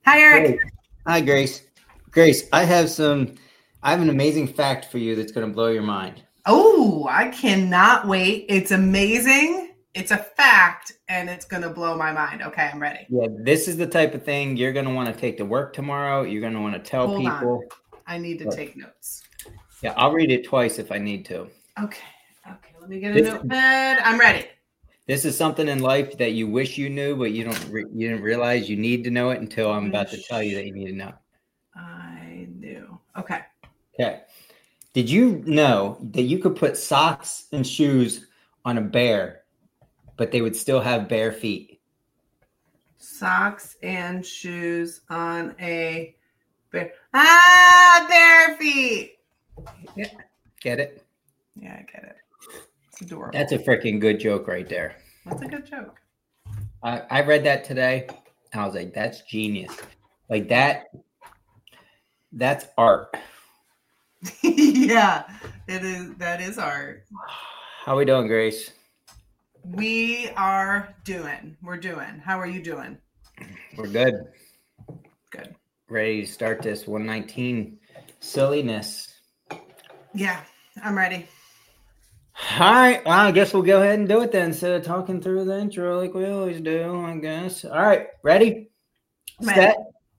Hi, Eric. Hi, Grace. Grace, I have an amazing fact for you that's going to blow your mind. Oh, I cannot wait. It's amazing. It's a fact, and it's going to blow my mind. Okay, I'm ready. Yeah, this is the type of thing you're going to want to take to work tomorrow. You're going to want to tell people. I need to take notes. Yeah, I'll read it twice if I need to. Okay. Let me get a notepad. I'm ready. This is something in life that you wish you knew, but you didn't realize you need to know it until I'm about to tell you that you need to know. I knew. Okay. Did you know that you could put socks and shoes on a bear, but they would still have bare feet? Socks and shoes on a bear. Bare feet. Yeah. Get it? Yeah, I get it. It's adorable. That's a freaking good joke right there. That's a good joke. I read that today. I was like, that's genius. Like that's art. Yeah, it is. That is art. How we doing, Grace? We're doing. How are you doing? We're good. Good. Ready to start this 119 silliness. Yeah, I'm ready. All right. Well, I guess we'll go ahead and do it then instead of talking through the intro like we always do, I guess. All right. Ready? Set.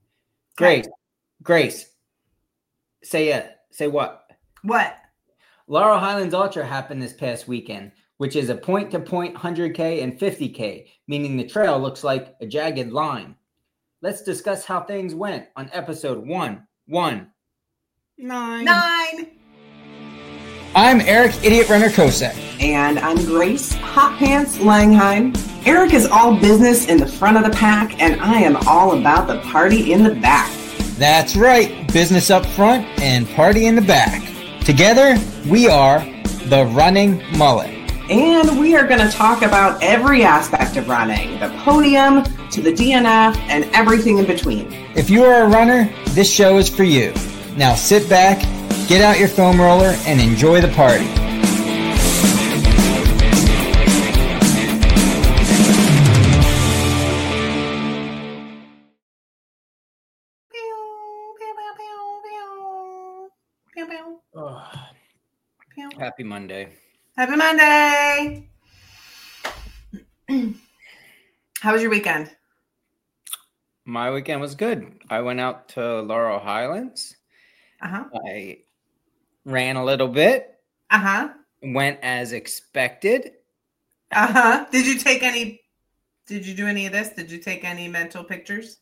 Grace. Say it. Say what? What? Laurel Highlands Ultra happened this past weekend, which is a point-to-point 100K and 50K, meaning the trail looks like a jagged line. Let's discuss how things went on episode 119. I'm Eric, Idiot Runner Kosek. And I'm Grace, Hot Pants Langheim. Eric is all business in the front of the pack, and I am all about the party in the back. That's right, business up front and party in the back. Together, we are the Running Mullet. And we are going to talk about every aspect of running, the podium to the DNF and everything in between. If you are a runner, this show is for you. Now sit back, get out your foam roller, and enjoy the party. Oh. Happy Monday. Happy Monday. How was your weekend? My weekend was good. I went out to Laurel Highlands. I ran a little bit. Went as expected. Did you do any of this? Did you take any mental pictures?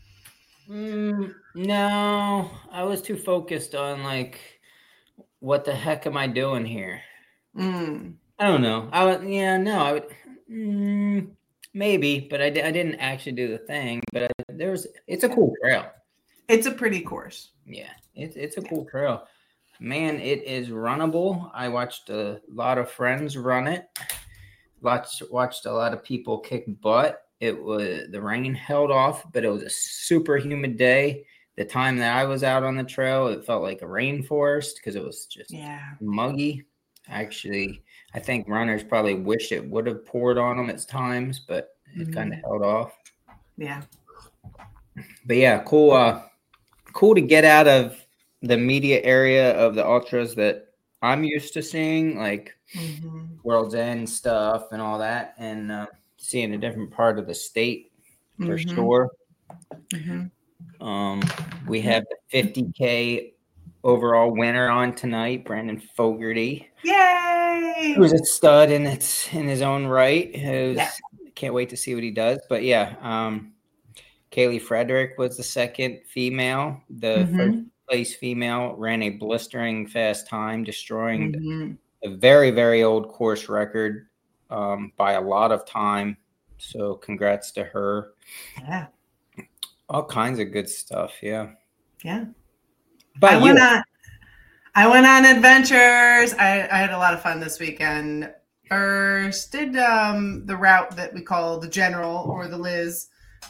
No, I was too focused on what the heck am I doing here? I don't know. Maybe, but I didn't actually do the thing. But it's a cool trail. It's a pretty course. Yeah, it's a cool trail. Man, it is runnable. I watched a lot of friends run it. Watched a lot of people kick butt. The rain held off, but it was a super humid day. The time that I was out on the trail, it felt like a rainforest because it was just muggy. Actually, I think runners probably wish it would have poured on them at times, but it kind of held off. Yeah. But yeah, cool to get out of the media area of the ultras that I'm used to seeing, like World's End stuff and all that, and seeing a different part of the state for sure. We have the 50K overall winner on tonight, Brandon Fogarty. Yay! Who's a stud in his own right. Can't wait to see what he does. But yeah, Kaylee Frederick was the second female. The first place female ran a blistering fast time, destroying a very, very old course record by a lot of time. So congrats to her. Yeah. All kinds of good stuff. Yeah. Yeah. But I went on adventures. I had a lot of fun this weekend. First, did the route that we call the General or the Liz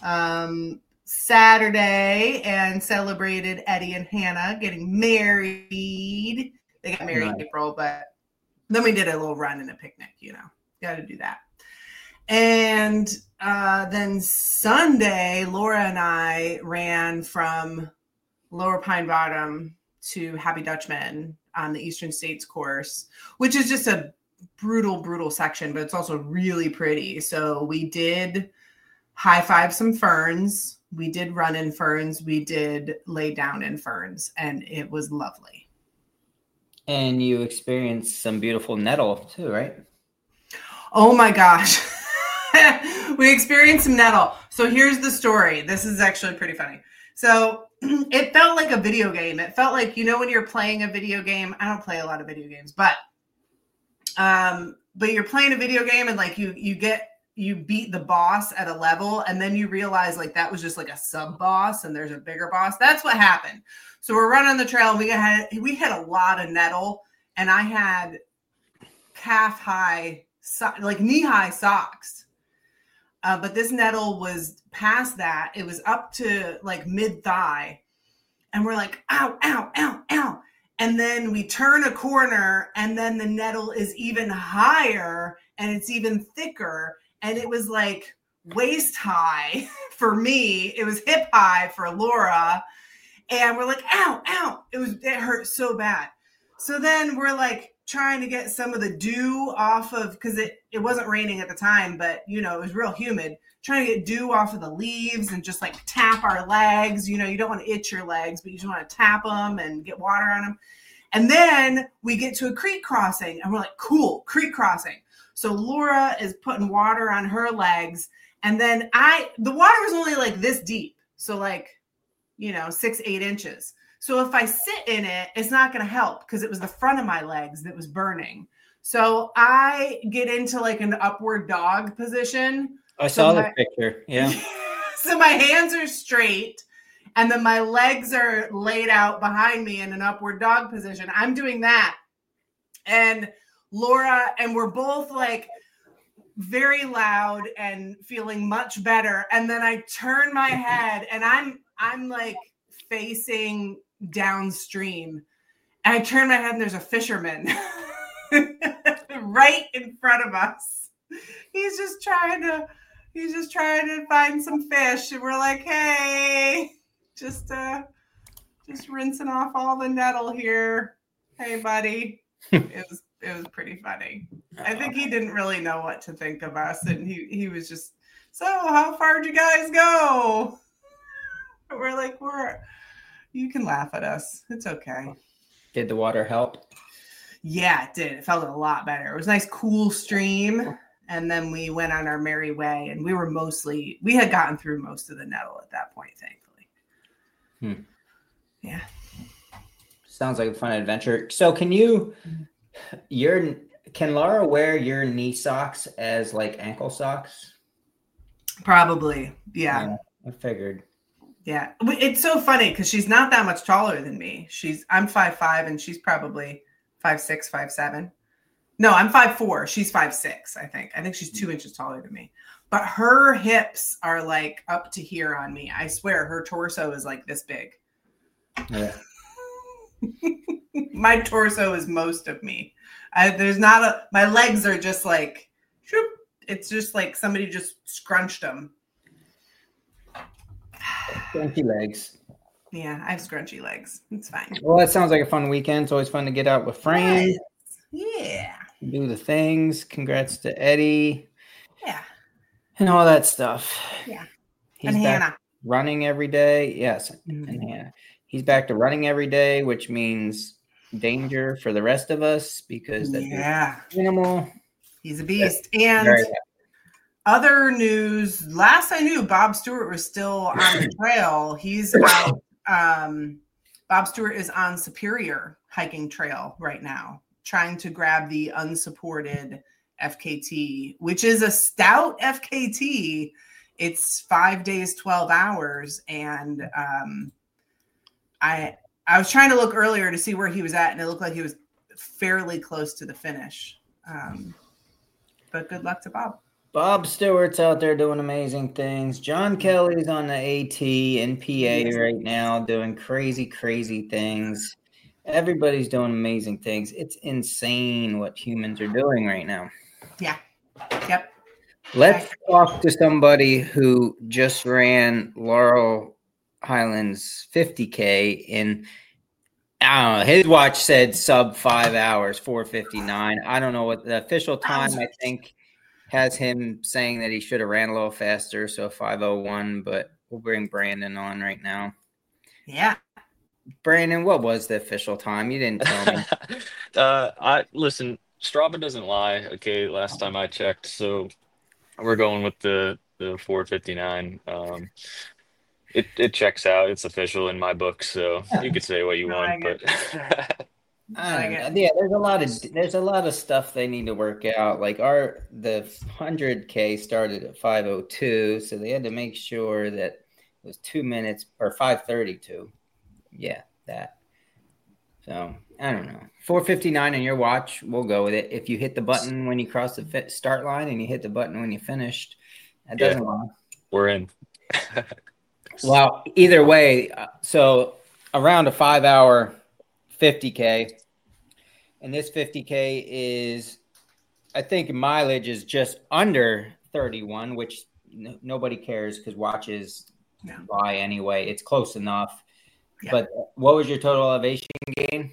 Saturday, and celebrated Eddie and Hannah getting married. They got married in April, but then we did a little run and a picnic. Got to do that. And then Sunday, Laura and I ran from Lower Pine Bottom to Happy Dutchman on the Eastern States course, which is just a brutal section, but it's also really pretty. So we did high five some ferns. We did run in ferns. We did lay down in ferns, and it was lovely. And you experienced some beautiful nettle too, right? Oh my gosh. We experienced some nettle. So here's the story. This is actually pretty funny. So it felt like a video game. It felt like, when you're playing a video game, I don't play a lot of video games, but you're playing a video game and like you beat the boss at a level, and then you realize like that was just like a sub boss and there's a bigger boss. That's what happened. So we're running the trail and we had a lot of nettle, and I had calf high, like knee high socks. But this nettle was past that. It was up to like mid thigh. And we're like, ow, ow, ow, ow. And then we turn a corner, and then the nettle is even higher and it's even thicker. And it was like waist high for me. It was hip high for Laura. And we're like, ow, ow. It hurt so bad. So then we're like trying to get some of the dew off of, because it wasn't raining at the time, but it was real humid. Trying to get dew off of the leaves and just like tap our legs. You don't want to itch your legs, but you just want to tap them and get water on them. And then we get to a creek crossing, and we're like, cool, creek crossing. So Laura is putting water on her legs, and then the water was only like this deep. So like, 6-8 inches. So if I sit in it, it's not going to help because it was the front of my legs that was burning. So I get into like an upward dog position. I saw the picture. Yeah. So my hands are straight, and then my legs are laid out behind me in an upward dog position. I'm doing that. And Laura, and we're both like very loud and feeling much better. And then I turn my head, and I'm like facing downstream. And I turn my head, and there's a fisherman right in front of us. He's just trying to find some fish. And we're like, hey, just rinsing off all the nettle here. Hey, buddy. It was pretty funny. I think he didn't really know what to think of us. And he was just, so how far did you guys go? We're like, you can laugh at us. It's okay. Did the water help? Yeah, it did. It felt a lot better. It was a nice, cool stream. And then we went on our merry way, and we had gotten through most of the nettle at that point, thankfully. Yeah. Sounds like a fun adventure. So can Laura wear your knee socks as like ankle socks? Probably. Yeah. I figured. Yeah. It's so funny because she's not that much taller than me. I'm 5'5", and she's probably 5'6", 5'7". No, I'm 5'4". She's 5'6", I think. I think she's 2 inches taller than me. But her hips are like up to here on me. I swear her torso is like this big. Yeah. My torso is most of me. My legs are just like, shoop. It's just like somebody just scrunched them. Scrunchy legs. Yeah, I have scrunchy legs. It's fine. Well, that sounds like a fun weekend. It's always fun to get out with friends. Yeah. Do the things. Congrats to Eddie. Yeah. And all that stuff. Yeah. He's and back Hannah. running every day. Yes. Mm-hmm. And Hannah. He's back to running every day, which means danger for the rest of us because that's animal. He's a beast. And other news, last I knew, Bob Stewart was still on the trail. He's out. Bob Stewart is on Superior hiking trail right now, trying to grab the unsupported FKT, which is a stout FKT. It's 5 days, 12 hours. And I was trying to look earlier to see where he was at, and it looked like he was fairly close to the finish. But good luck to Bob. Bob Stewart's out there doing amazing things. John Kelly's on the AT in PA right now doing crazy, crazy things. Everybody's doing amazing things. It's insane what humans are doing right now. Yeah. Yep. Let's talk to somebody who just ran Laurel Highlands 50K in, I don't know, his watch said sub 5 hours, 4:59. I don't know what the official time, I think, has him saying that he should have ran a little faster, so 5:01, but we'll bring Brandon on right now. Yeah. Brandon, what was the official time? You didn't tell me. Listen, Strava doesn't lie. Okay, last time I checked, so we're going with the 4:59. It checks out. It's official in my book, so you could say what you want, but yeah, there's a lot of stuff they need to work out. Like the 100K started at 5:02, so they had to make sure that it was 2 minutes or 5:32. Yeah, that. So I don't know. 4:59 on your watch, we'll go with it. If you hit the button when you cross the start line and you hit the button when you finished, that doesn't lie. We're in. Well, either way, so around a 5-hour 50K, and this 50K is, I think mileage is just under 31, which nobody cares because watches lie anyway. It's close enough. Yeah. But what was your total elevation gain?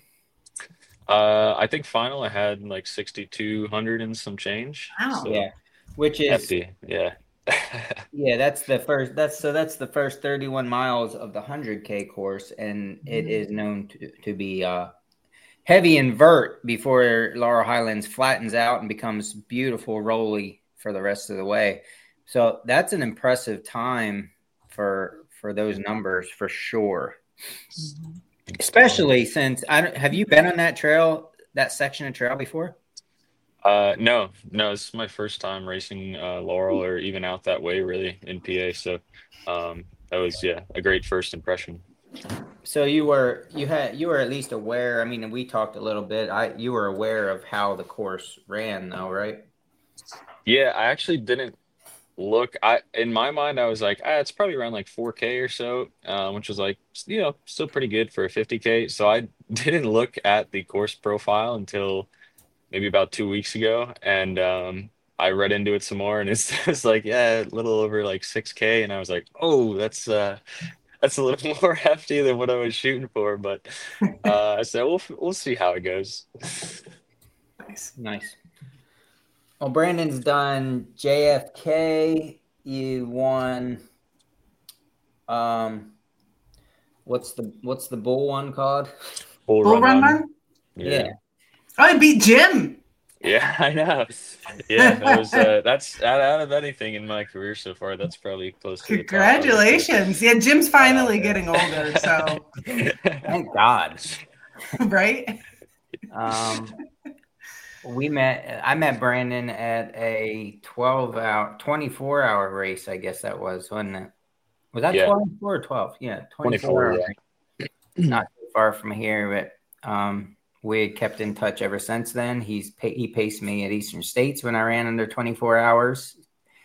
I think final I had like 6,200 and some change. Wow. So yeah, which is hefty. Yeah. Yeah, that's the first 31 miles of the 100K course, and it is known to be heavy invert before Laurel Highlands flattens out and becomes beautiful rolly for the rest of the way. So that's an impressive time for those numbers for sure. Especially since have you been on that section of trail before? No, this is my first time racing Laurel or even out that way really in PA. So that was a great first impression. So you were at least aware. I mean, we talked a little bit. You were aware of how the course ran, though, right? Yeah, I actually didn't look. In my mind, I was like, it's probably around like 4K or so, which was like, still pretty good for a 50K. So I didn't look at the course profile until maybe about 2 weeks ago, and I read into it some more, and it's like, a little over like 6K, and I was like, oh, that's a little more hefty than what I was shooting for, but I said we'll see how it goes. Nice. Well, Brandon's done JFK. You won. What's the bull one called? Bull Run. Yeah. Oh, I beat Jim. Yeah, I know. Yeah, that was that's out of anything in my career so far. That's probably close to Congratulations. Yeah, Jim's finally getting older, so thank God. Right? I met Brandon at a 24-hour race, I guess that was, wasn't it? Was that 24 or 12? Yeah, 24. Not too far from here, but we had kept in touch ever since then. He paced me at Eastern States when I ran under 24 hours.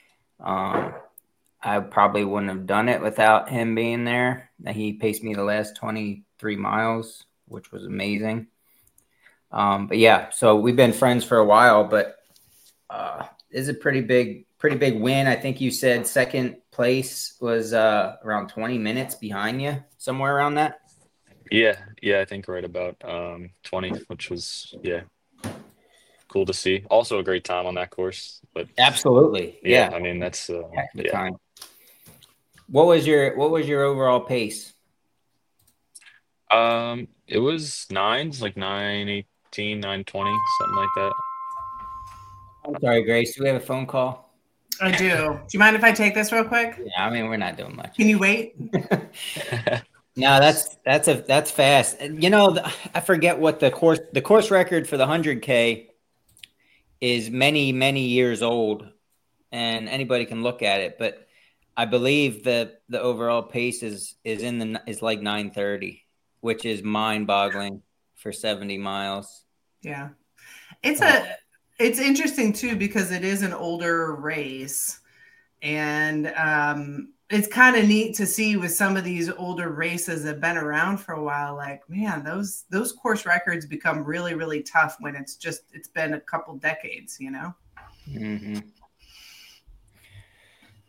I probably wouldn't have done it without him being there. He paced me the last 23 miles, which was amazing. But yeah, so we've been friends for a while, but it's a pretty big win. I think you said second place was around 20 minutes behind you, somewhere around that. Yeah, I think right about 20, which was cool to see. Also a great time on that course, but absolutely, yeah. I mean that's the time. What was your overall pace? It was nines, like 9:18, 9:20, something like that. I'm sorry, Grace. Do we have a phone call? I do. Do you mind if I take this real quick? Yeah, I mean we're not doing much. Can you wait? No, that's fast. I forget what the course record for the 100K is many years old, and anybody can look at it. But I believe that the overall pace is like 9:30, which is mind-boggling for 70 miles. Yeah, it's interesting too because it is an older race, and it's kind of neat to see with some of these older races that have been around for a while, like, man, those course records become really, really tough when it's been a couple decades, Mm-hmm.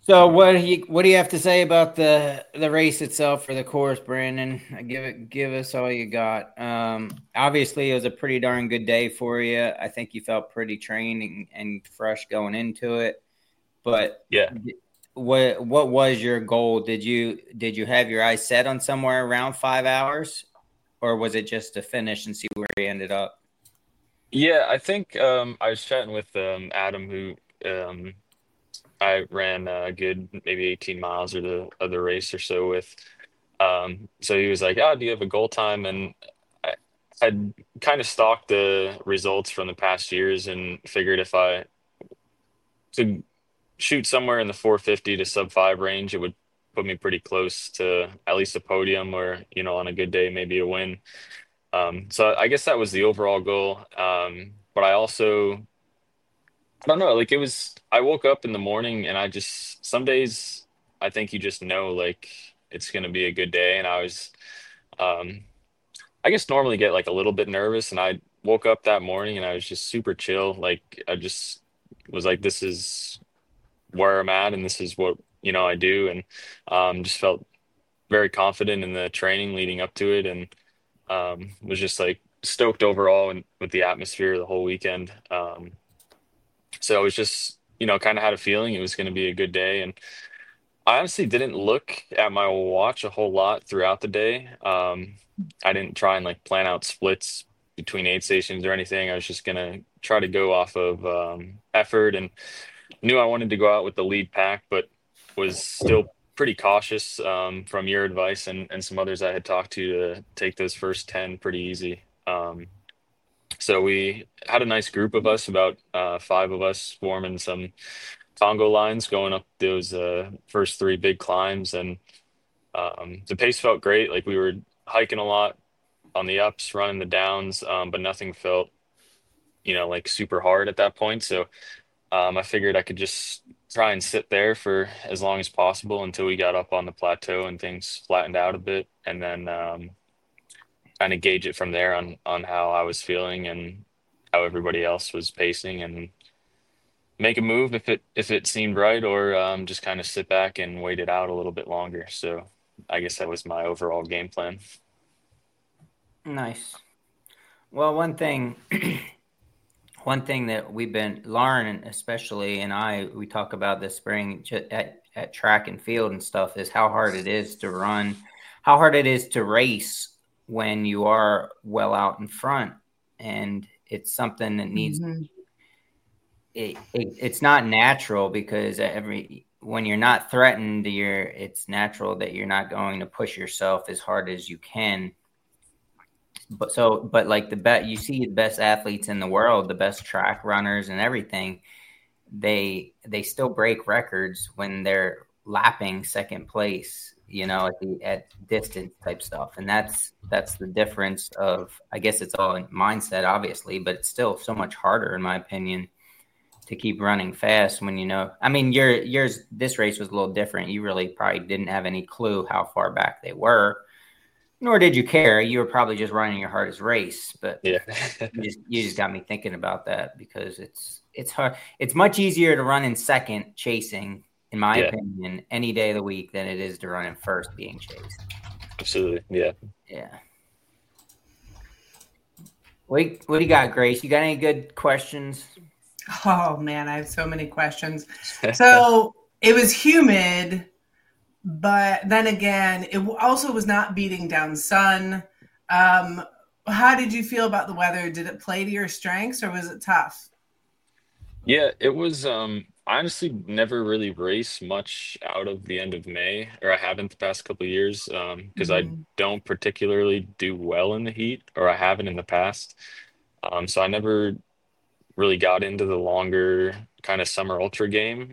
So what do you have to say about the race itself for the course, Brandon? Give us all you got. Obviously, it was a pretty darn good day for you. I think you felt pretty trained and fresh going into it. But Yeah. what was your goal? Did you have your eyes set on somewhere around 5 hours, or was it just to finish and see where you ended up? Yeah, I think I was chatting with Adam, who I ran a good maybe 18 miles of the race or so with. So he was like, "Oh, do you have a goal time?" And I I'd kind of stalked the results from the past years and figured if I could shoot somewhere in the 450 to sub five range, it would put me pretty close to at least a podium or, on a good day, maybe a win. So I guess that was the overall goal. But I don't know, like I woke up in the morning and some days I think you just know like it's going to be a good day. And um, I guess normally get like a little bit nervous and I woke up that morning and I was just super chill. Like I just was like, this is where I'm at and this is what, I do. And just felt very confident in the training leading up to it and was just like stoked overall and with the atmosphere the whole weekend. So it was just, kind of had a feeling it was going to be a good day. And I honestly didn't look at my watch a whole lot throughout the day. I didn't try and like plan out splits between aid stations or anything. I was just going to try to go off of effort and knew I wanted to go out with the lead pack, but was still pretty cautious from your advice and some others I had talked to take those first 10 pretty easy. So we had a nice group of us, about 5 of us, forming some Congo lines going up those first 3 big climbs. And the pace felt great. Like we were hiking a lot on the ups, running the downs, but nothing felt, like super hard at that point. So I figured I could just try and sit there for as long as possible until we got up on the plateau and things flattened out a bit. And then kind of gauge it from there on how I was feeling and how everybody else was pacing and make a move if it seemed right or just kind of sit back and wait it out a little bit longer. So I guess that was my overall game plan. Nice. Well, one thing that we've been, Lauren especially, and we talk about this spring at track and field and stuff, is how hard it is to run, how hard it is to race when you are well out in front. And it's something that needs, it's not natural because when you're not threatened, it's natural that you're not going to push yourself as hard as you can. But like you see the best athletes in the world, the best track runners and everything, they still break records when they're lapping second place, at distance type stuff. And that's the difference of, I guess it's all in mindset, obviously, but it's still so much harder, in my opinion, to keep running fast when I mean, this race was a little different. You really probably didn't have any clue how far back they were. Nor did you care. You were probably just running your hardest race, but yeah, you just got me thinking about that because it's hard. It's much easier to run in second chasing, in my opinion, any day of the week than it is to run in first being chased. Absolutely, yeah. Yeah. What do you got, Grace? You got any good questions? Oh man, I have so many questions. So it was humid. But then again, it also was not beating down sun. How did you feel about the weather? Did it play to your strengths or was it tough? Yeah, it was. I honestly never really raced much out of the end of May, or I haven't the past couple of years, because I don't particularly do well in the heat, or I haven't in the past. So I never really got into the longer kind of summer ultra game.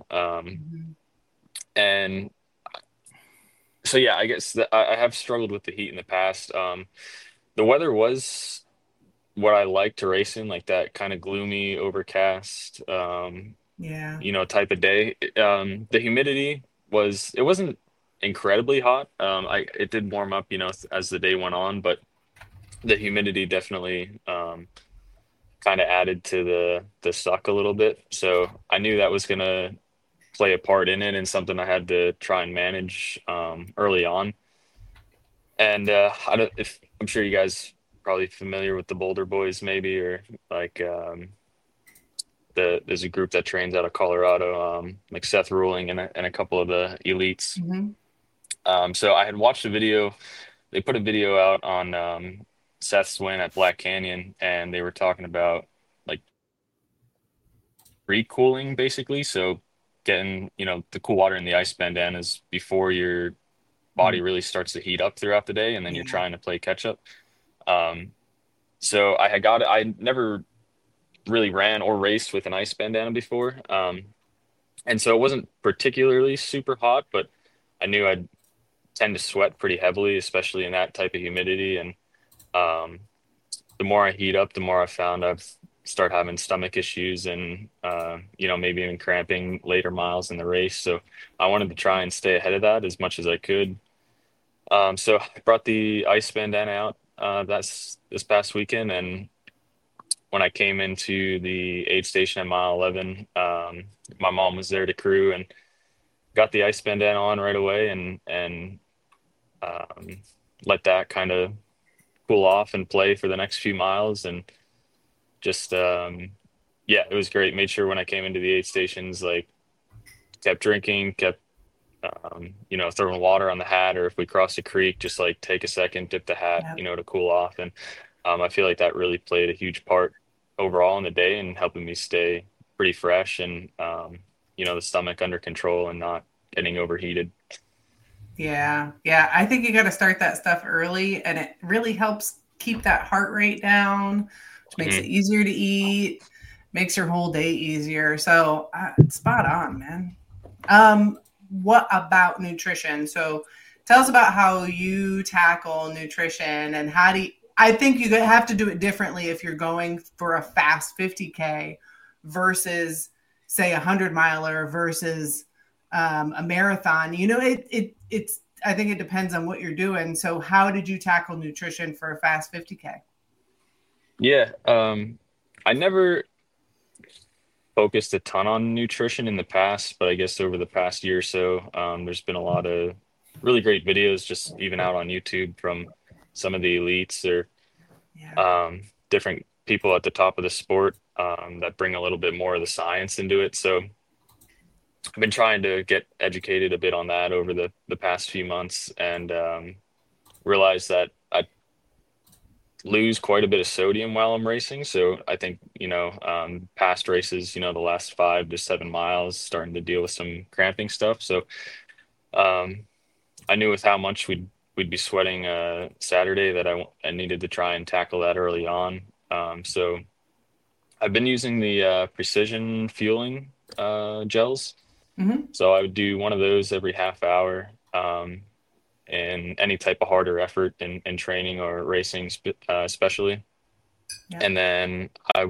And so yeah, I guess that I have struggled with the heat in the past. The weather was what I like to race in, like that kind of gloomy, overcast, type of day. The humidity it wasn't incredibly hot. It did warm up, as the day went on, but the humidity definitely kind of added to the suck a little bit. So I knew that was gonna play a part in it and something I had to try and manage early on. And I don't if I'm sure you guys probably familiar with the Boulder Boys maybe, or like there's a group that trains out of Colorado, like Seth Ruling and a couple of the elites. Hmm. So I had watched a video. They put a video out on Seth's win at Black Canyon, and they were talking about like pre-cooling basically. So getting, the cool water in the ice bandanas before your body really starts to heat up throughout the day, and then you're Yeah. trying to play catch up. Um, so I never really ran or raced with an ice bandana before. And so it wasn't particularly super hot, but I knew I'd tend to sweat pretty heavily, especially in that type of humidity. And um, the more I heat up, the more I found I've start having stomach issues and maybe even cramping later miles in the race. So I wanted to try and stay ahead of that as much as I could. So I brought the ice bandana out that's this past weekend, and when I came into the aid station at mile 11, my mom was there to crew and got the ice bandana on right away, and um, let that kind of cool off and play for the next few miles. And just yeah, it was great. Made sure when I came into the aid stations, like kept drinking, kept throwing water on the hat, or if we crossed a creek, just like take a second, dip the hat, Yeah. to cool off. And I feel like that really played a huge part overall in the day and helping me stay pretty fresh and the stomach under control and not getting overheated. Yeah. Yeah. I think you got to start that stuff early, and it really helps keep that heart rate down, which makes it Mhm. easier to eat, makes your whole day easier. So spot on, man. What about nutrition? So tell us about how you tackle nutrition, and I think you have to do it differently if you're going for a fast 50K versus say a 100 miler versus a marathon. It's I think it depends on what you're doing. So how did you tackle nutrition for a fast 50K? Yeah, I never focused a ton on nutrition in the past, but I guess over the past year or so, there's been a lot of really great videos just even out on YouTube from some of the elites or Yeah. different people at the top of the sport that bring a little bit more of the science into it. So I've been trying to get educated a bit on that over the past few months, and realized that I lose quite a bit of sodium while I'm racing. So I think, past races, the last 5 to 7 miles, starting to deal with some cramping stuff. So um, I knew with how much we'd be sweating Saturday that I needed to try and tackle that early on. So I've been using the precision fueling gels. Hmm. So I would do one of those every half hour. In any type of harder effort in training or racing, especially. Yeah. And then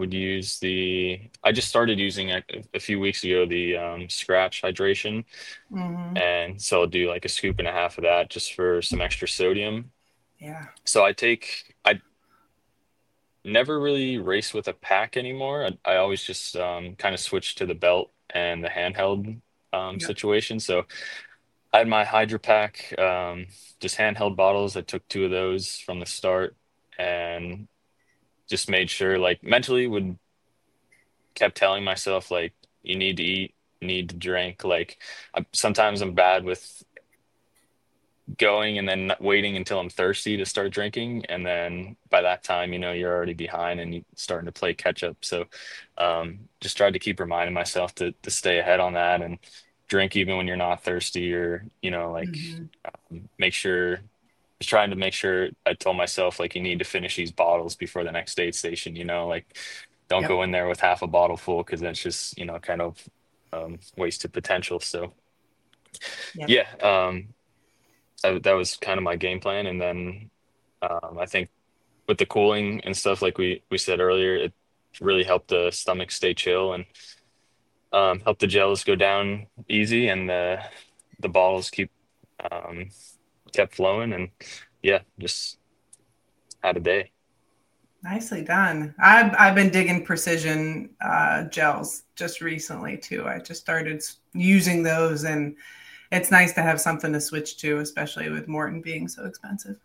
I just started using a few weeks ago the Scratch hydration. Hmm. And so I'll do like a scoop and a half of that just for some extra sodium. Yeah. So I never really race with a pack anymore. I always just kind of switch to the belt and the handheld Yeah. situation. So I had my Hydro Pack, just handheld bottles. I took two of those from the start and just made sure, like mentally, would kept telling myself like you need to eat, you need to drink. Like sometimes I'm bad with going and then waiting until I'm thirsty to start drinking, and then by that time, you're already behind and you're starting to play catch up. So just tried to keep reminding myself to stay ahead on that and drink even when you're not thirsty, or like Hmm. make sure just trying to make sure I told myself like you need to finish these bottles before the next aid station, like don't Yep. go in there with half a bottle full because that's just, kind of wasted potential. So Yep. yeah, that was kind of my game plan. And then I think with the cooling and stuff, like we said earlier, it really helped the stomach stay chill and help the gels go down easy, and the bottles um, kept flowing, and yeah, just had a day. Nicely done. I've been digging precision gels just recently too. I just started using those, and it's nice to have something to switch to, especially with Morton being so expensive.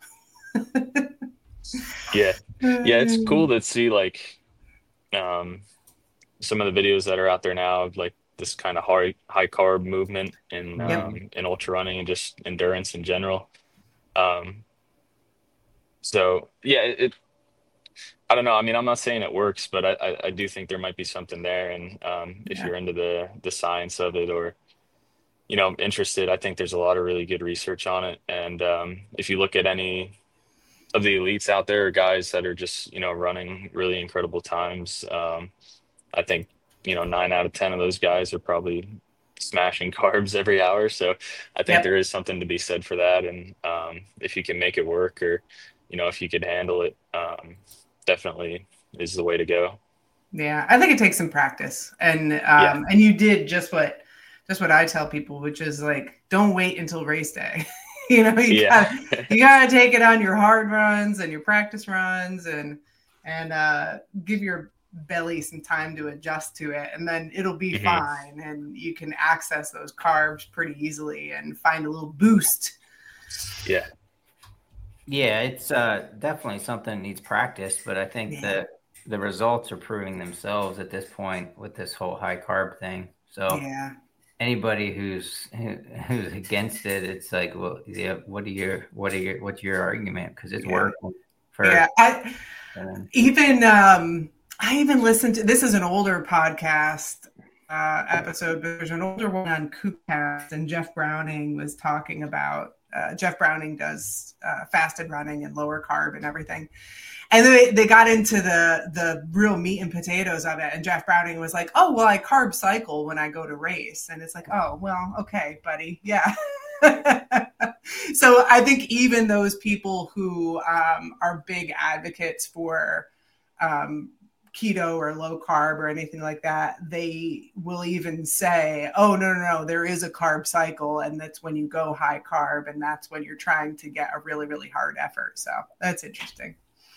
Yeah. Yeah, it's cool to see like um some of the videos that are out there now of like this kind of high carb movement Yep. in ultra running and just endurance in general. Um so yeah, I don't know. I mean, I'm not saying it works, but I do think there might be something there. And if Yeah. you're into the science of it or, interested, I think there's a lot of really good research on it. And if you look at any of the elites out there, guys that are just, running really incredible times, I think, 9 out of 10 of those guys are probably smashing carbs every hour. So I think Yep. there is something to be said for that. And if you can make it work or, if you could handle it, definitely is the way to go. Yeah. I think it takes some practice, Yeah. and you did just what I tell people, which is like, don't wait until race day. You Yeah. gotta take it on your hard runs and your practice runs, and give your belly some time to adjust to it, and then it'll be hmm fine, and you can access those carbs pretty easily and find a little boost. Yeah. Yeah, it's definitely something that needs practice, but I think that the results are proving themselves at this point with this whole high carb thing. So Yeah. anybody who's against it, it's like, well, yeah, what's your argument? Because it's working for. Yeah. I even listened to, this is an older podcast episode, but there's an older one on Coopcast, and Jeff Browning was talking about, Jeff Browning does fasted running and lower carb and everything. And they got into the real meat and potatoes of it. And Jeff Browning was like, oh, well, I carb cycle when I go to race. And it's like, oh, well, okay, buddy. Yeah. So I think even those people who are big advocates for keto or low carb or anything like that, they will even say, oh, no, there is a carb cycle. And that's when you go high carb. And that's when you're trying to get a really, really hard effort. So that's interesting.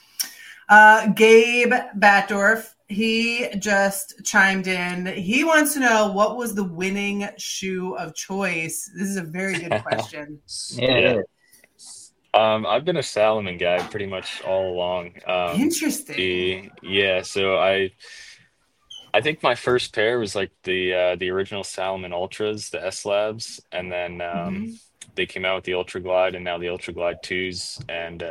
Gabe Batdorf, he just chimed in. He wants to know, what was the winning shoe of choice? This is a very good question. Yeah. I've been a Salomon guy pretty much all along. Interesting. So I think my first pair was like the original Salomon Ultras, the S Labs, and then they came out with the Ultra Glide and now the Ultra Glide 2s, and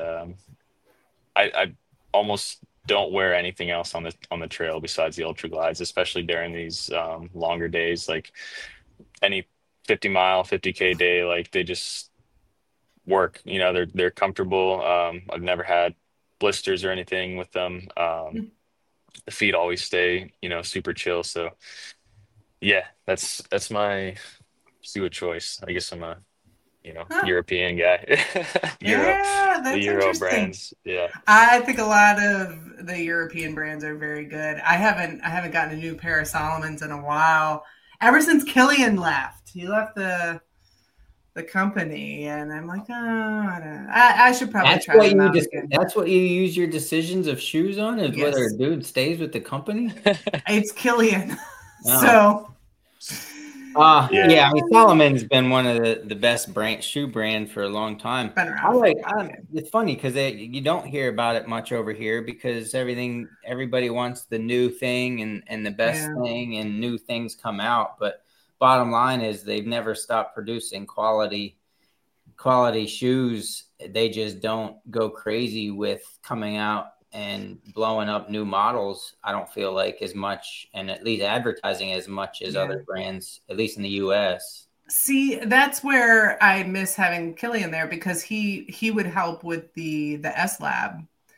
I almost don't wear anything else on the trail besides the Ultra Glides, especially during these longer days, like any 50-mile, 50K day. Like they just work, they're comfortable. I've never had blisters or anything with them. The feet always stay, super chill. So yeah, that's my shoe of choice. I guess I'm a European guy. That's the Euro interesting. brands. Yeah. I think a lot of the European brands are very good. I haven't gotten a new pair of Salomons in a while. Ever since Killian left. He left the company, and I'm like, I should probably try them out again. That's what you use your decisions of shoes on, is whether a dude stays with the company. It's Killian. So yeah, I mean, Salomon's been one of the best shoe brand for a long time. It's funny because you don't hear about it much over here, because everybody wants the new thing and the best thing, and new things come out. But bottom line is, they've never stopped producing quality shoes. They just don't go crazy with coming out and blowing up new models, I don't feel like, as much, and at least advertising as much as other brands, at least in the US. See, that's where I miss having Killian there, because he would help with the S Lab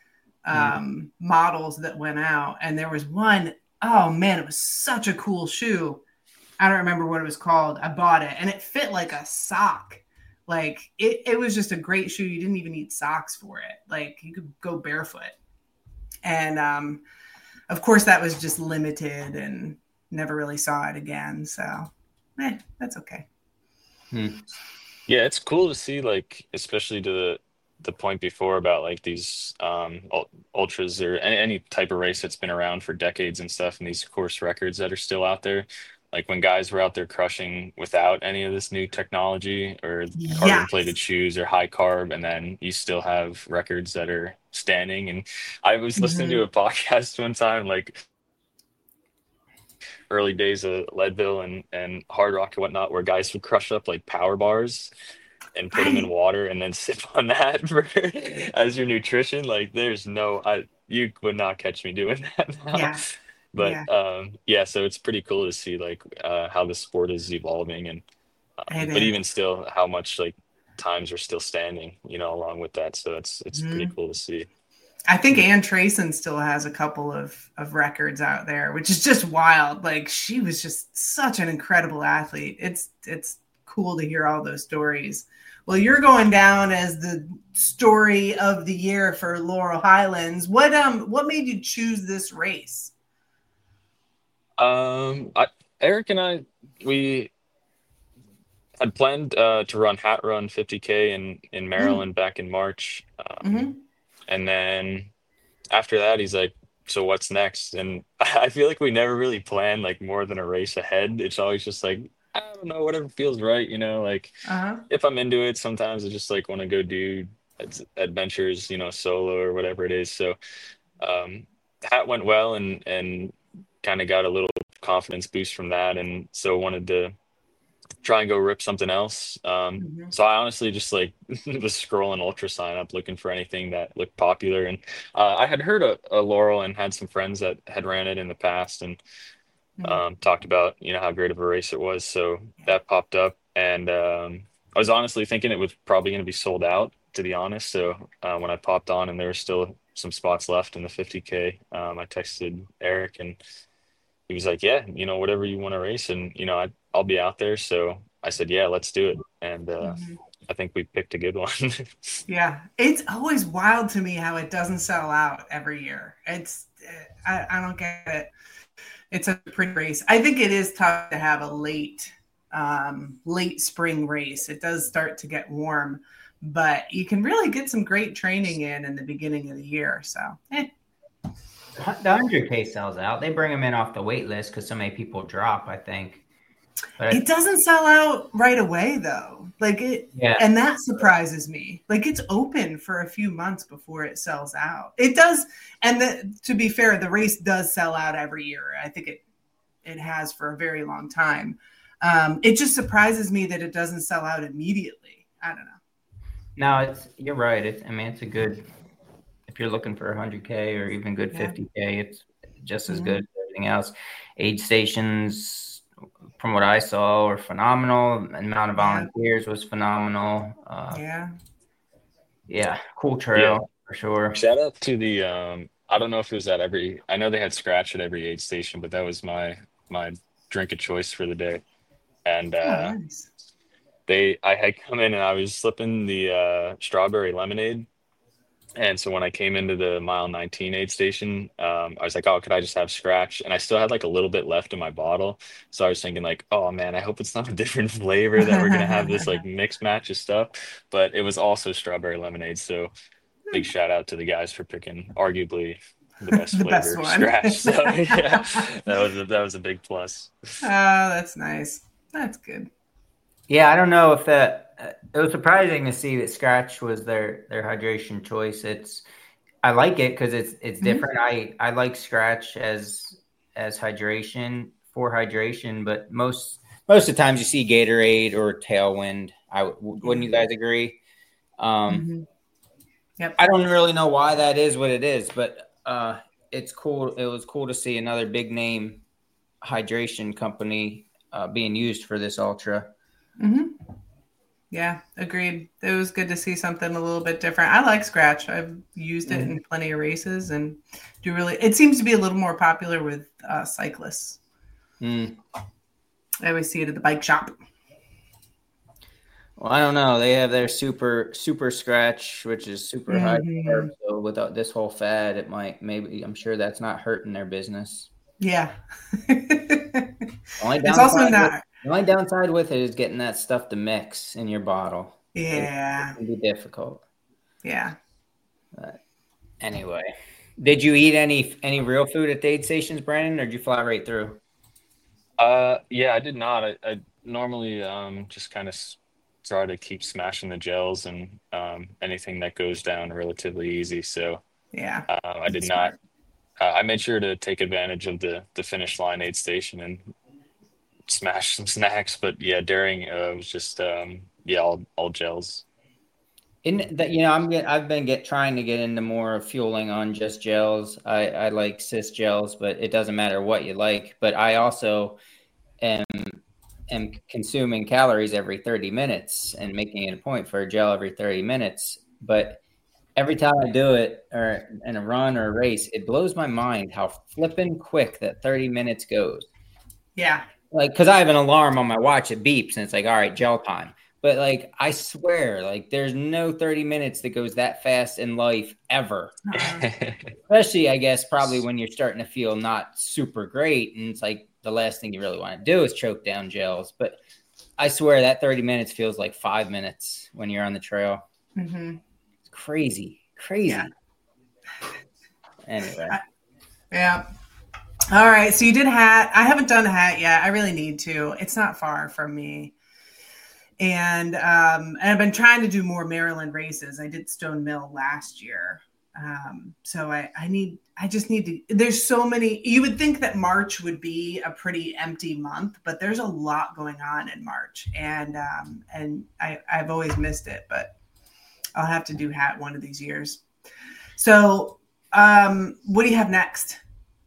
models that went out. And there was one, oh man, it was such a cool shoe. I don't remember what it was called. I bought it and it fit like a sock. Like it was just a great shoe. You didn't even need socks for it. Like you could go barefoot. And of course that was just limited and never really saw it again. So that's okay. Yeah, it's cool to see, like, especially to the point before about like these ultras or any type of race that's been around for decades and stuff, and these course records that are still out there. Like when guys were out there crushing without any of this new technology or carbon plated Yes. shoes or high carb, and then you still have records that are standing. And I was listening to Mhm. a podcast one time, like early days of Leadville and Hard Rock and whatnot, where guys would crush up like power bars and put them in Right. water and then sip on that for, as your nutrition. Like there's no, you would not catch me doing that now. Yeah. But Yeah. yeah, so it's pretty cool to see like how the sport is evolving, and It but is. even still how much like times are still standing, along with that. So it's pretty Mhm. cool to see. I think Ann Trayson still has a couple of records out there, which is just wild. Like she was just such an incredible athlete. It's cool to hear all those stories. Well, you're going down as the story of the year for Laurel Highlands. What made you choose this race? Eric and I, we had planned to run Hat Run 50K in Mm, Maryland back in March. hmm And then after that, he's like, "So what's next?" And I feel like we never really plan like more than a race ahead. It's always just like, I don't know, whatever feels right, like Uh-huh. if I'm into it, sometimes I just like want to go do adventures, solo or whatever it is. So that went well, and kind of got a little confidence boost from that. And so wanted to try and go rip something else. Hmm. So I honestly just like was scrolling Ultra Sign up looking for anything that looked popular, and I had heard a Laurel and had some friends that had ran it in the past, and talked about how great of a race it was. So that popped up, and I was honestly thinking it was probably going to be sold out, to be honest. So when I popped on and there were still some spots left in the 50K, I texted Eric, and he was like, "Yeah, whatever you want to race, and I'll be out there." So I said, "Yeah, let's do it." And Hmm. I think we picked a good one. Yeah, it's always wild to me how it doesn't sell out every year. I don't get it. It's a pretty race. I think it is tough to have a late spring race. It does start to get warm, but you can really get some great training in the beginning of the year. So, The 100K sells out. They bring them in off the wait list because so many people drop, I think. But it doesn't sell out right away though. yeah, And that surprises me. Like it's open for a few months before it sells out. It does, and to be fair, the race does sell out every year. I think it has for a very long time. It just surprises me that it doesn't sell out immediately. I don't know. no, you're right. It's a good, if you're looking for 100K or even good Yeah. 50K, it's just as good Mhm. as everything else. Aid stations, from what I saw, were phenomenal. The amount of Yeah. volunteers was phenomenal. Yeah. Yeah, cool Yeah, trail for sure. shout out to the I don't know if it was at every. I know they had scratch at every aid station, but that was my drink of choice for the day. And Oh, nice. I had come in and I was slipping the strawberry lemonade. And so when I came into the mile 19 aid station, I was like, "Oh, could I just have scratch?" And I still had like a little bit left in my bottle. So I was thinking like, "Oh man, I hope it's not a different flavor that we're gonna have this like mixed match of stuff." But it was also strawberry lemonade. So big shout out to the guys for picking arguably the best The best flavor one. scratch. So yeah, that was a big plus. Oh, that's nice. That's good. Yeah, I don't know if that. It was surprising to see that scratch was their hydration choice. I like it because it's Mhm. different. I like scratch as hydration for hydration, but most of the times you see Gatorade or Tailwind. Wouldn't Yeah. you guys agree? Mhm. Yep. I don't really know why that is what it is, but it's cool. It was cool to see another big name hydration company being used for this ultra. Hmm. Yeah, agreed. It was good to see something a little bit different. I like Scratch. I've used it in plenty of races and do really. It seems to be a little more popular with cyclists. Mm. I always see it at the bike shop. Well, I don't know. They have their super scratch, which is super high carb. Mhm. So without this whole fad, it might maybe I'm sure that's not hurting their business. Yeah. Only It's also downside with, not. the only downside with it is getting that stuff to mix in your bottle. Yeah. It can be difficult. Yeah. Anyway, did you eat any real food at the aid stations, Brandon, or did you fly right through? Yeah, I did not. I normally just kind of try to keep smashing the gels and anything that goes down relatively easy. So Yeah. I did That's not. smart. I made sure to take advantage of the finish line aid station and smash some snacks. But yeah, during it was just yeah, all gels. In that, I've been trying to get into more fueling on just gels. I like cis gels, but it doesn't matter what you like. But I also am consuming calories every 30 minutes and making it a point for a gel every 30 minutes. But every time I do it or in a run or a race, it blows my mind how flipping quick that 30 minutes goes. Yeah. Like, because I have an alarm on my watch, it beeps and it's like, all right, gel time. But like, I swear, like, there's no 30 minutes that goes that fast in life ever. Especially, I guess, probably when you're starting to feel not super great. And it's like the last thing you really want to do is choke down gels. But I swear that 30 minutes feels like 5 minutes when you're on the trail. Mm-hmm. It's crazy. Yeah. Anyway. Yeah. All right. So you did hat. I haven't done a hat yet. I really need to. It's not far from me. And I've been trying to do more Maryland races. I did Stone Mill last year. So I just need to, there's so many, you would think that March would be a pretty empty month, but there's a lot going on in March and I've always missed it, but I'll have to do hat one of these years. So, what do you have next?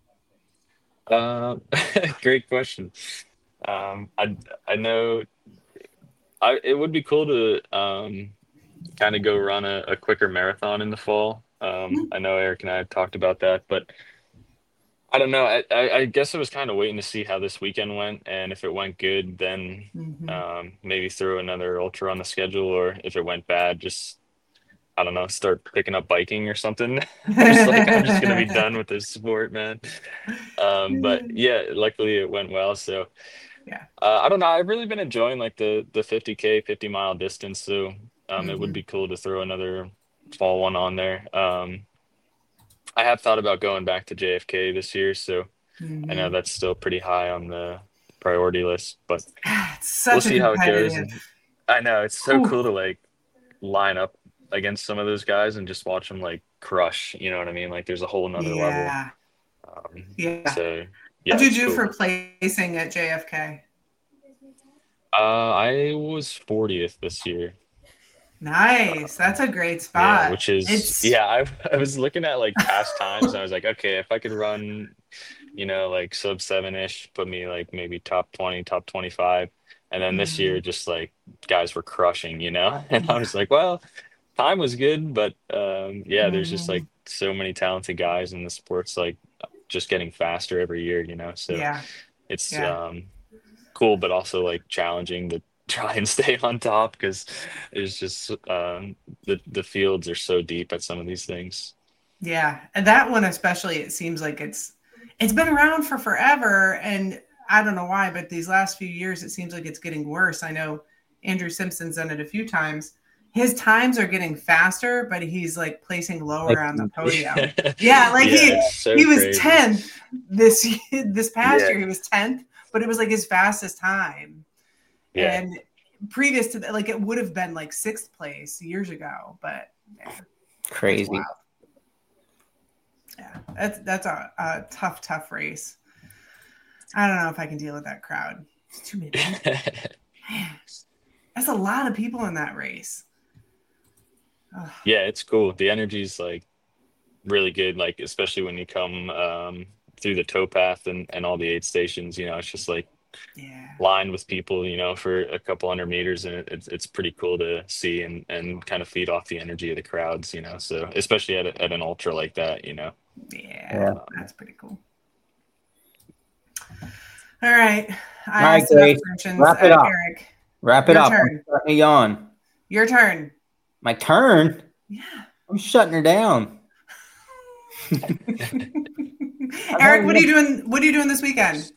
Great question. I know it would be cool to kind of go run a quicker marathon in the fall. I know Eric and I have talked about that, but I don't know. I guess I was kind of waiting to see how this weekend went, and if it went good, then maybe throw another ultra on the schedule, or if it went bad, just I don't know, start picking up biking or something. I'm just gonna be done with this sport, man. But yeah, luckily it went well. So Yeah. I don't know. I've really been enjoying like the 50K, 50-mile distance. So it would be cool to throw another fall one on there. I have thought about going back to JFK this year, so I know that's still pretty high on the priority list, but we'll see how it goes. And I know it's so cool to like line up against some of those guys and just watch them like crush. You know what I mean? Like there's a whole nother level. So yeah. What did you do for placing at JFK? I was 40th this year. Nice. That's a great spot. Yeah, which is I was looking at like past times and I was like, okay, if I could run, like sub 7-ish, put me like maybe top 20, top 25. And then this year just like guys were crushing, and I was like, well, time was good, but there's just like so many talented guys and the sport's like just getting faster every year, so it's cool, but also like challenging to try and stay on top because it's just the fields are so deep at some of these things. Yeah, and that one especially, it seems like it's been around for forever, and I don't know why, but these last few years it seems like it's getting worse. I know Andrew Simpson's done it a few times. His times are getting faster, but he's like placing lower on the podium. He was crazy. 10th this past year. He was 10th, but it was like his fastest time. Yeah. And previous to that, like it would have been like 6th place years ago, but crazy. Yeah, that's a tough race. I don't know if I can deal with that crowd. It's too many people. Man, that's a lot of people in that race. Ugh. Yeah, it's cool. The energy's like really good, like especially when you come through the towpath and all the aid stations, it's just like lined with people, for a couple hundred meters, and it's pretty cool to see and kind of feed off the energy of the crowds, so especially at an ultra like that, Yeah, that's pretty cool. All right. All right, Grace. Wrap it up. Eric, wrap it up. Shut me on. Your turn. My turn? Yeah. I'm shutting her down. Eric, what are you doing? What are you doing this weekend?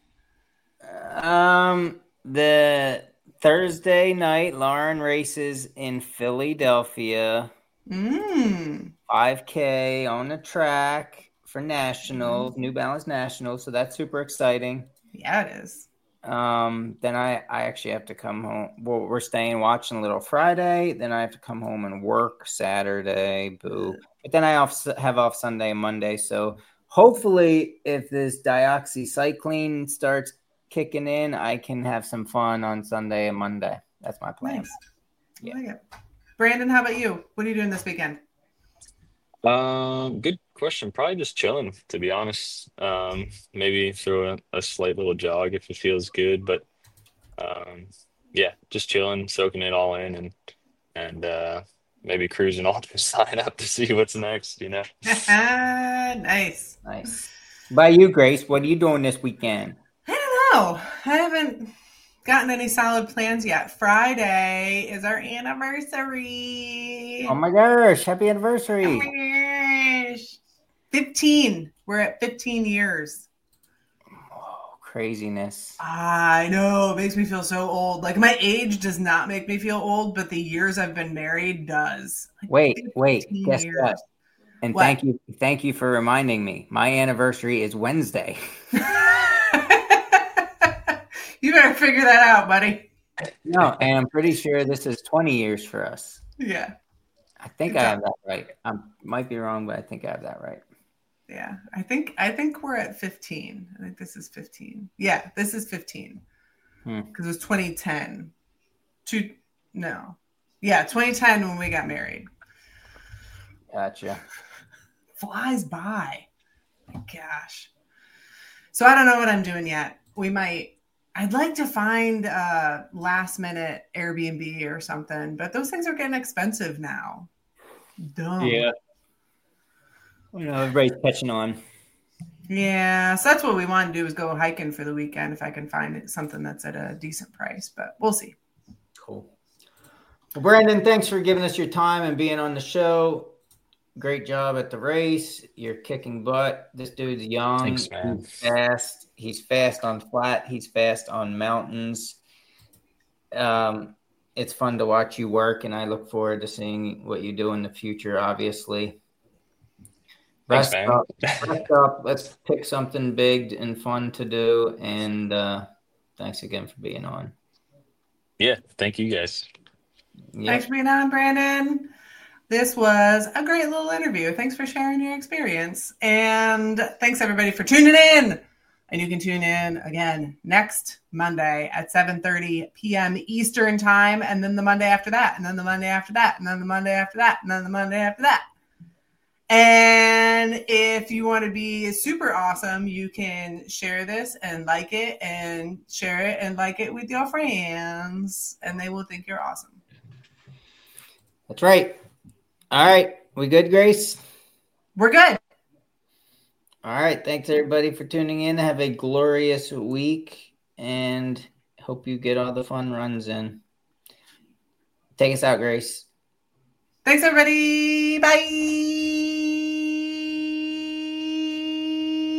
The Thursday night, Lauren races in Philadelphia. Mm. 5K on the track for nationals, New Balance Nationals. So that's super exciting. Yeah, it is. Then I actually have to come home. Well, we're staying watching a little Friday. Then I have to come home and work Saturday. Boo. But then I have off Sunday and Monday. So hopefully, if this dioxycycline starts kicking in, I can have some fun on Sunday and Monday. That's my plan. Nice. Yeah. I like it. Brandon, how about you? What are you doing this weekend? Good question. Probably just chilling, to be honest. Maybe throw a slight little jog if it feels good, but um, yeah, just chilling, soaking it all in, and maybe cruising all to sign up to see what's next. Nice. By you, Grace, what are you doing this weekend? I don't know. I haven't gotten any solid plans yet. Friday is our anniversary. Oh my gosh, happy anniversary. Oh my gosh. 15. We're at 15 years. Oh, craziness. I know. It makes me feel so old. Like, my age does not make me feel old, but the years I've been married does. Wait. Guess years. what? And what? Thank you for reminding me. My anniversary is Wednesday. You better figure that out, buddy. No, and I'm pretty sure this is 20 years for us. Yeah. I think I have that right. I might be wrong, but I think I have that right. Yeah. I think we're at 15. I think this is 15. Yeah, this is 15. Because it was 2010. Yeah, 2010 when we got married. Gotcha. Flies by. My gosh. So I don't know what I'm doing yet. I'd like to find a last minute Airbnb or something, but those things are getting expensive now. Dumb. Yeah. Everybody's catching on. Yeah. So that's what we want to do is go hiking for the weekend if I can find something that's at a decent price, but we'll see. Cool. Well, Brandon, thanks for giving us your time and being on the show. Great job at the race. You're kicking butt. This dude's young. Thanks, man. He's fast. He's fast on flat. He's fast on mountains. It's fun to watch you work, and I look forward to seeing what you do in the future, obviously. Thanks, man. Rest up. Let's pick something big and fun to do, and thanks again for being on. Yeah, thank you guys. Yep. Thanks for being on, Brandon. This was a great little interview. Thanks for sharing your experience. And thanks, everybody, for tuning in. And you can tune in again next Monday at 7:30 p.m. Eastern time. And then the Monday after that. And then the Monday after that. And then the Monday after that. And then the Monday after that. And if you want to be super awesome, you can share this and like it and share it and like it with your friends. And they will think you're awesome. That's right. All right. We good, Grace? We're good. All right. Thanks, everybody, for tuning in. Have a glorious week, and hope you get all the fun runs in. Take us out, Grace. Thanks, everybody. Bye.